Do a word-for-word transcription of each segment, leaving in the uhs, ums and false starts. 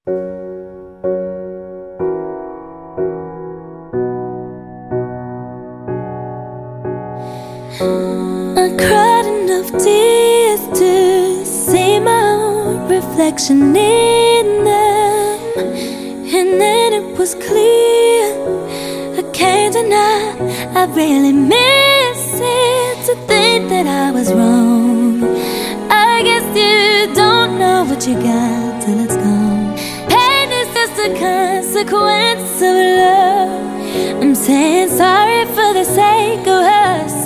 I cried enough tears to see my own reflection in them, and then it was clear I can't deny I really miss it. To think that I was wrong, I guess you don't know what you got till it's gone. Pain is just a consequence of love. I'm saying sorry for the sake of us.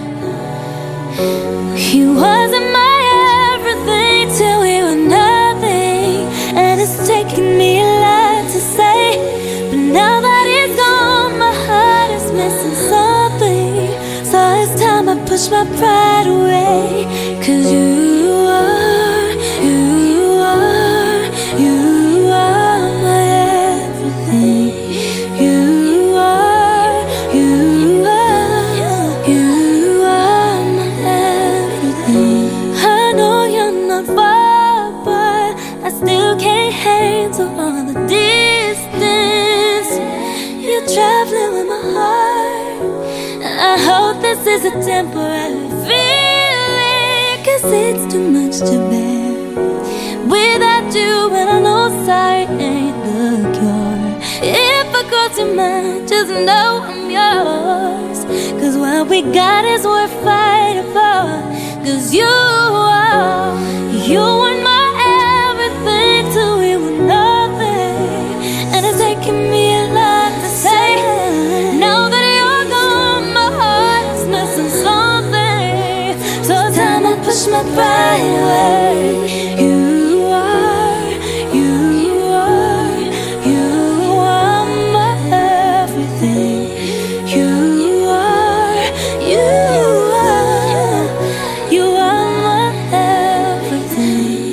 You wasn't my everything till we were nothing, and it's taken me a lot to say, but now that it's gone, my heart is missing something. So it's time I push my pride away. Cause you are, you are, you are my everything. You are, you are, you are my everything. I know you're not far, but I still can't handle all the distance. You're traveling with my heart. I hope this is a temporary feeling, cause it's too much to bear without you, and I know sorry ain't the cure. If I cross your mind, just know I'm yours, cause what we got is worth fighting for. Cause you are, you want my everything till we were nothing, and it's taking me a lot to say. Now that you're gone, my heart is missing something. So it's time I push my pride away. You are, you are, you are my everything. You are, you are, you are my everything.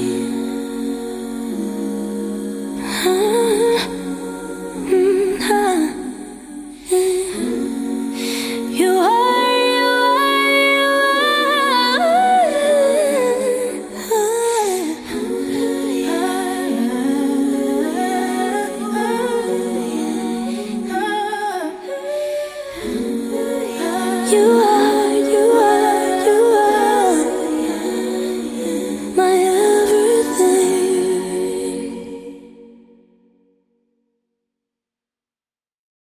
You are, you are, you are.